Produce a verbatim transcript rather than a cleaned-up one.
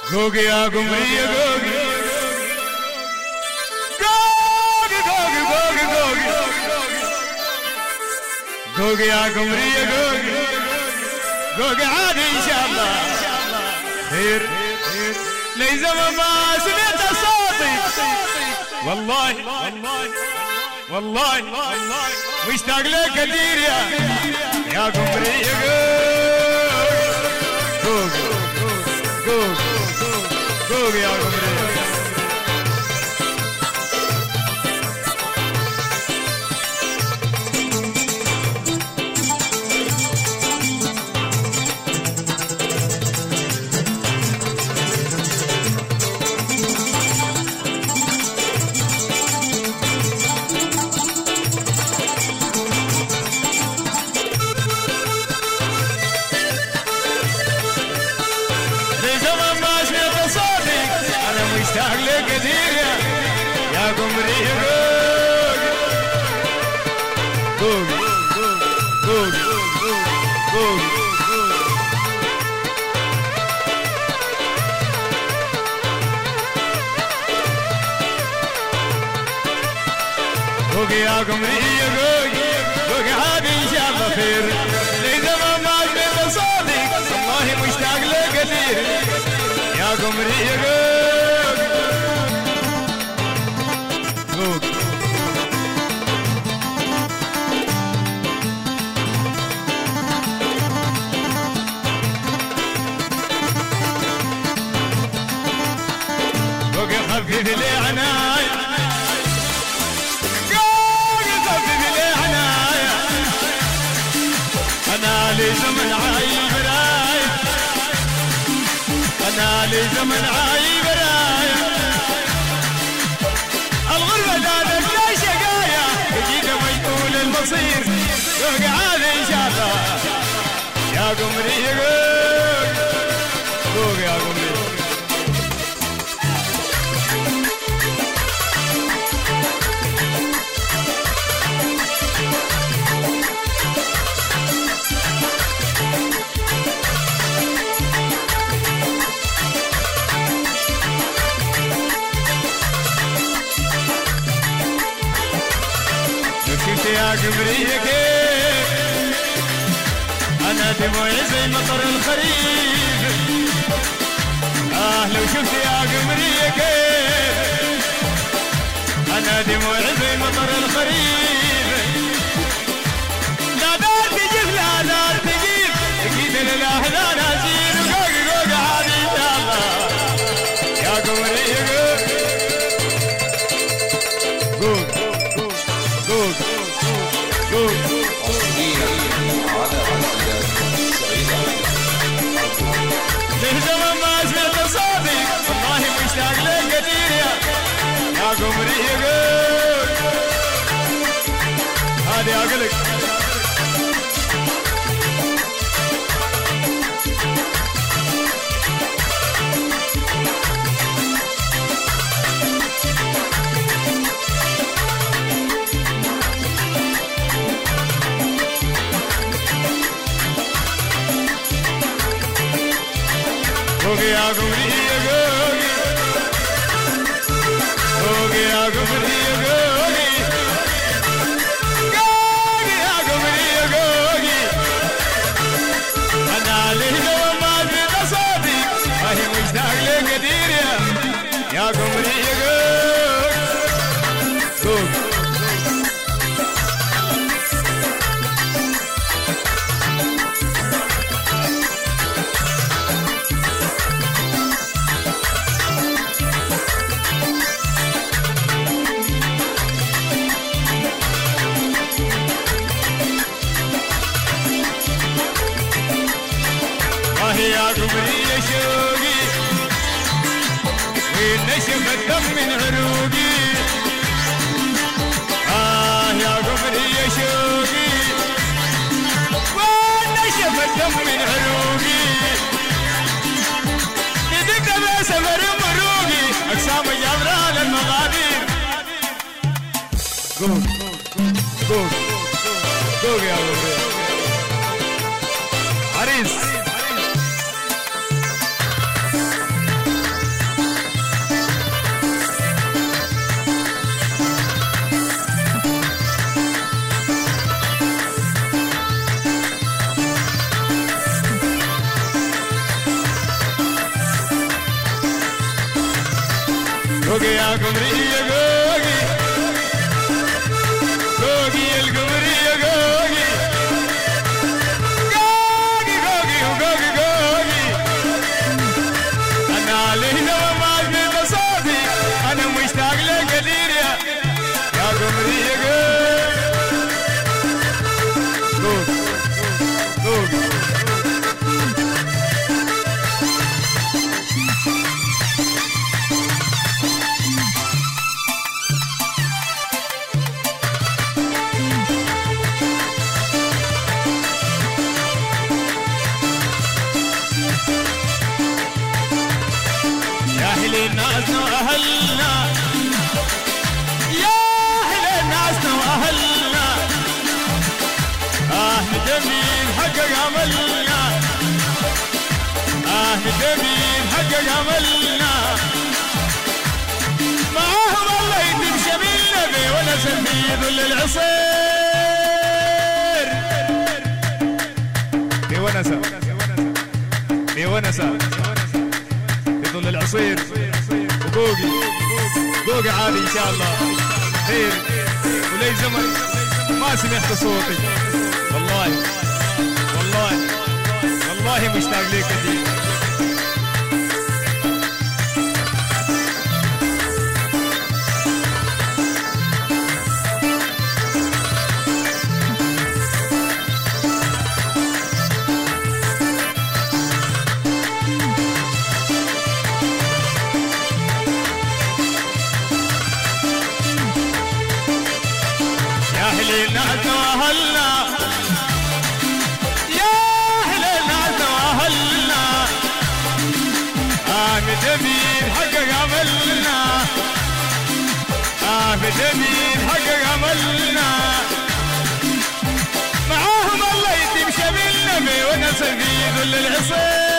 قوقي يا قمري يا قوقي قوقي قوقي قوقي قوقي قوقي يا قمري يا قوقي قوقي عادي ان شاء الله خير لي زمن ما سمعت صوتي والله والله والله مشتاق لك كثير يا يا قمري يا قوقي قوقي قوقي يا قمري مشتاق لك كثير يا قمري يا قوقي قوقي قوقي قوقي يا قمري يا قوقي قوقي عادي ان شاء الله خير لي زمان ما سمعت صوتك والله مشتاق لك كثير يا قمري يا قوقي قوقي خفيف لي عناي قوقي خفيف لي عناي انا لي زمن عايب راي انا لي زمن عايب راي الغربة زادت لا شقايا بقيت مجهول المصير قوقي عادي ان شاء الله يا قمري يا قوقي قوقي يا قمري يا قمري كيف انا دموعي زي مطر الخريف اه لو شفت يا قمري كيف انا دموعي زي مطر الخريف لا دار تجيب لا دار تجيب اكيد الاحزان ازيل قوقي قوقي عادي ان شاء الله يا قمري قوقي قوقي ليه زمان ما سمعت صوتي والله مشتاق لك كثير يا يا قمري يا قوقي هادي عقلك قوقي يا قمري يا قوقي قوقي يا قمري يا قوقي قوقي يا قمري يا قوقي انا لي زمان ما سمعت صوتي وهي مشتاق لك كثير يا يا قمري يا قوقي قوقي يا قمري يا شوقي وين نشف الدم من عروقي آه يا قمري يا شوقي وين نشف الدم من عروقي يدق بسفر مروقي أقسام الجمرة للمغادير قوق قوق قوق يا قمري عريس قوقي يا قمري يا قوقي قوقي يا القمري يا قوقي قوقي قوقي وقوقي قوقي أنا علينا ما في بصوتي أنا مشتاق لك كثير يا يا قمري يا قوقي قوقي ناسنا وأهلنا يا أهل ناسنا وأهلنا آه ندمين حقق عملنا آه ندمين حقق عملنا معاهم الله يتم شملنا بي ولا سمي ظل العصير بونسة بونسة ظل العصير وقوقي قوقي عادي ان شاء الله خير ولي زمن ما سمعت صوتي والله والله والله مشتاق ليك كثير الناس واهلنا يا اهل الناس واهلنا آه مدمين حقق عملنا آه مدمين حقق عملنا معاهم الله يتم شملنا بي ونسى في ذل العصير